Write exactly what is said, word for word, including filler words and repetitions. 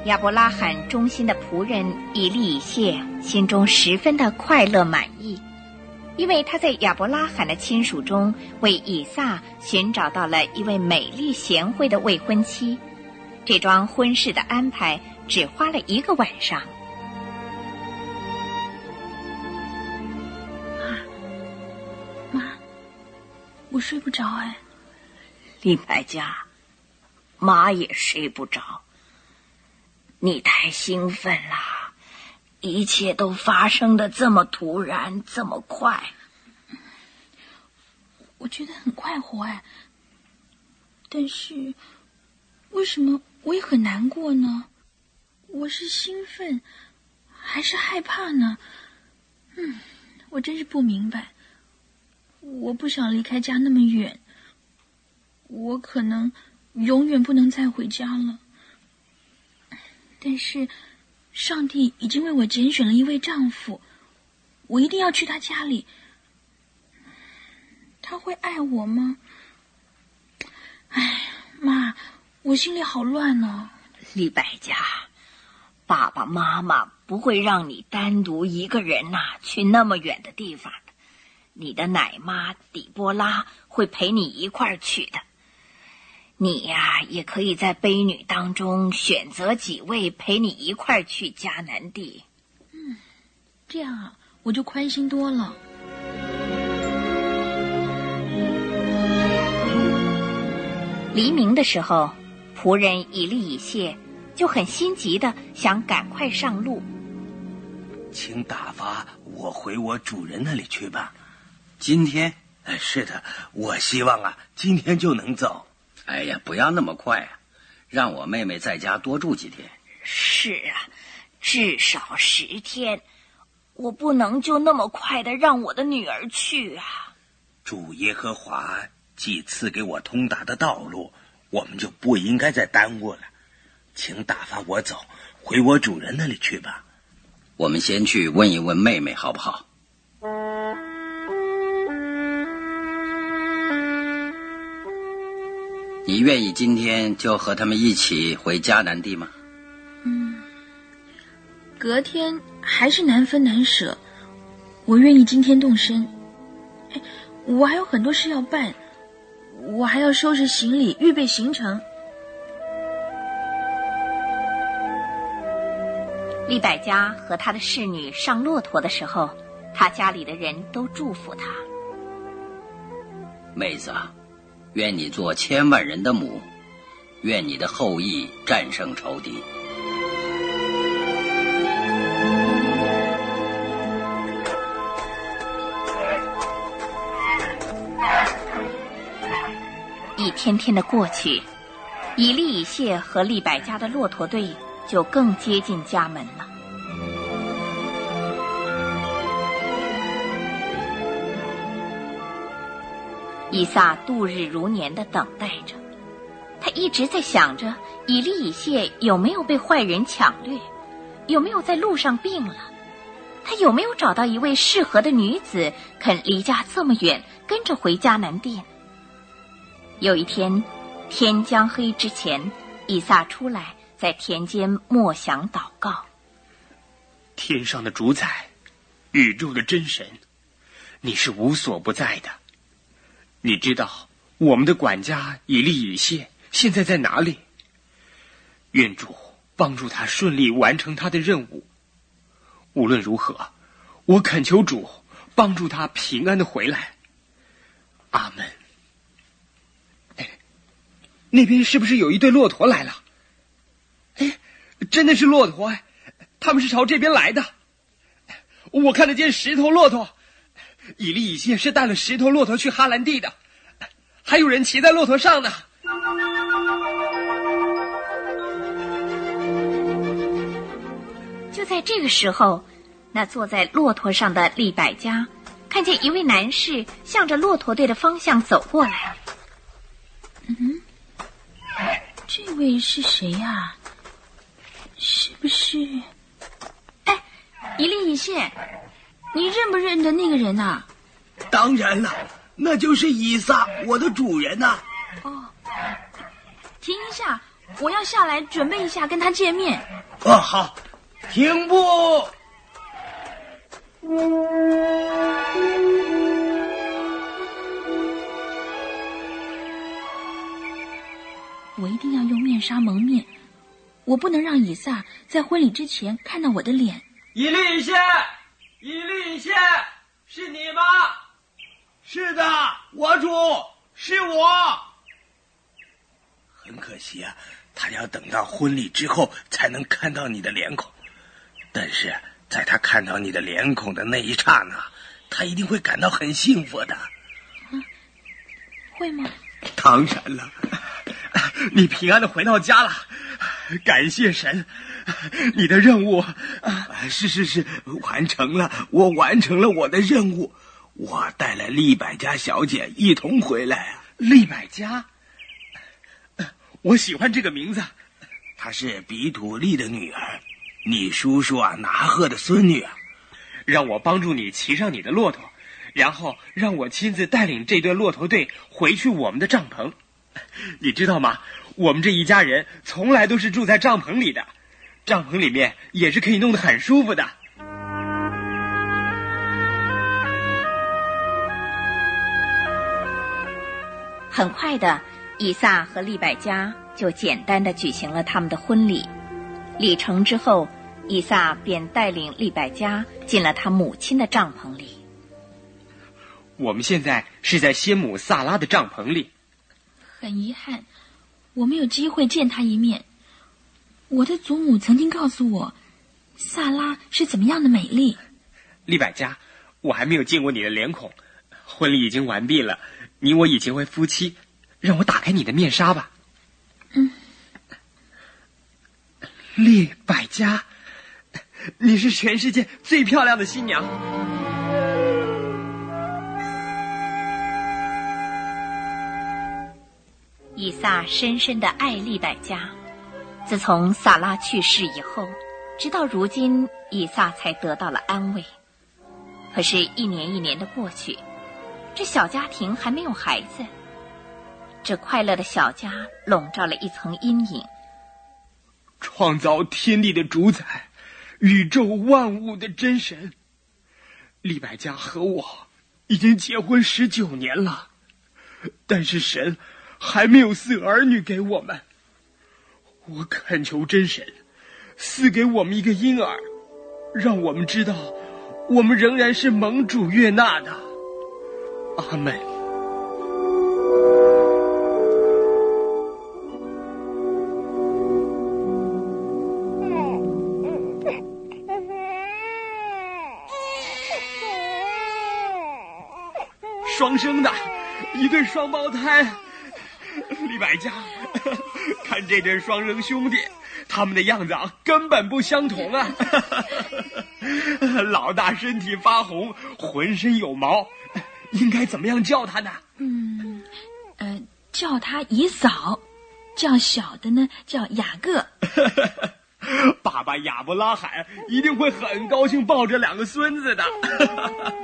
亚伯拉罕忠心的仆人以利以谢心中十分的快乐满意，因为他在亚伯拉罕的亲属中为以撒寻找到了一位美丽贤惠的未婚妻。这桩婚事的安排只花了一个晚上。 妈，妈，我睡不着哎。 利百加，妈也睡不着。你太兴奋了，一切都发生的这么突然，这么快。 我觉得很快活哎，但是为什么我也很难过呢？我是兴奋还是害怕呢？嗯，我真是不明白。我不想离开家那么远，我可能永远不能再回家了。但是上帝已经为我拣选了一位丈夫，我一定要去他家里。他会爱我吗？哎，妈，我心里好乱哦。 利百加，爸爸妈妈不会让你单独一个人呐、啊、去那么远的地方的。你的奶妈底波拉会陪你一块儿去的。你呀、啊，也可以在卑女当中选择几位陪你一块儿去迦南地。 嗯，这样啊，我就宽心多了。 黎明的时候，仆人以利以谢就很心急的想赶快上路。 请打发我回我主人那里去吧。 今天？ 哎，是的，我希望啊，今天就能走。 哎呀，不要那么快啊，让我妹妹在家多住几天。 是啊，至少十天，我不能就那么快的让我的女儿去啊。 主耶和华既赐给我通达的道路，我们就不应该再耽误了。请打发我走，回我主人那里去吧。 我们先去问一问妹妹好不好？你愿意今天就和他们一起回迦南地吗？ 嗯，隔天还是难分难舍，我愿意今天动身。哎，我还有很多事要办，我还要收拾行李，预备行程。 利百加和他的侍女上骆驼的时候，他家里的人都祝福他。 妹子啊，愿你做千万人的母，愿你的后裔战胜仇敌。 一天天的过去，以利以谢和利百加的骆驼队就更接近家门了。以撒度日如年地等待着，他一直在想着以利以谢有没有被坏人抢掠，有没有在路上病了，他有没有找到一位适合的女子肯离家这么远跟着回迦南地呢？有一天天将黑之前，以撒出来在田间默想祷告。 天上的主宰，宇宙的真神，你是无所不在的。你知道我们的管家以利以谢现在在哪里？愿主帮助他顺利完成他的任务。无论如何，我恳求主帮助他平安的回来。阿门。哎，那边是不是有一对骆驼来了？哎，真的是骆驼哎，他们是朝这边来的。我看得见十头骆驼。以利以谢是带了十头骆驼去哈兰地的，还有人骑在骆驼上呢。 就在这个时候，那坐在骆驼上的利百加看见一位男士向着骆驼队的方向走过来。 嗯，这位是谁呀、啊？是不是？哎，以利以谢，你认不认得那个人啊？ 当然了，那就是以撒，我的主人呐、 啊。哦，停一下， 我要下来准备一下跟他见面。 哦，好，停步。 我一定要用面纱蒙面，我不能让以撒在婚礼之前看到我的脸。 以利以谢，以利以谢，是你吗？ 是的，我主，是我。很可惜啊，他要等到婚礼之后才能看到你的脸孔。但是在他看到你的脸孔的那一刹那，他一定会感到很幸福的。 啊，会吗？ 当然了，你平安的回到家了，感谢神，你的任务啊，是是是，完成了，我完成了我的任务，我带了利百加小姐一同回来啊。 利百加，我喜欢这个名字， 她是比土利的女儿，你叔叔啊拿鹤的孙女啊。 让我帮助你骑上你的骆驼，然后让我亲自带领这队骆驼队回去我们的帐篷。你知道吗？我们这一家人从来都是住在帐篷里的，帐篷里面也是可以弄得很舒服的。 很快的，以撒和利百加就简单的举行了他们的婚礼。礼成之后，以撒便带领利百加进了他母亲的帐篷里。 我们现在是在先母萨拉的帐篷里。 很遗憾，我没有机会见他一面。我的祖母曾经告诉我，萨拉是怎么样的美丽。 利百加，我还没有见过你的脸孔。婚礼已经完毕了，你我已经为夫妻，让我打开你的面纱吧。 嗯。 利百加，你是全世界最漂亮的新娘。 以撒深深地爱利百加，自从撒拉去世以后，直到如今，以撒才得到了安慰。可是，一年一年的过去，这小家庭还没有孩子。这快乐的小家笼罩了一层阴影。 创造天地的主宰，宇宙万物的真神，利百加和我已经结婚十九年了，但是神还没有赐儿女给我们。我恳求真神赐给我们一个婴儿，让我们知道我们仍然是蒙主悦纳的。阿们。双生的一对双胞胎，利百加，看这对双生兄弟，他们的样子啊根本不相同啊。老大身体发红，浑身有毛，应该怎么样叫他呢？ 嗯，呃，叫他以扫，叫小的呢叫雅各。 爸爸亚伯拉罕一定会很高兴抱着两个孙子的。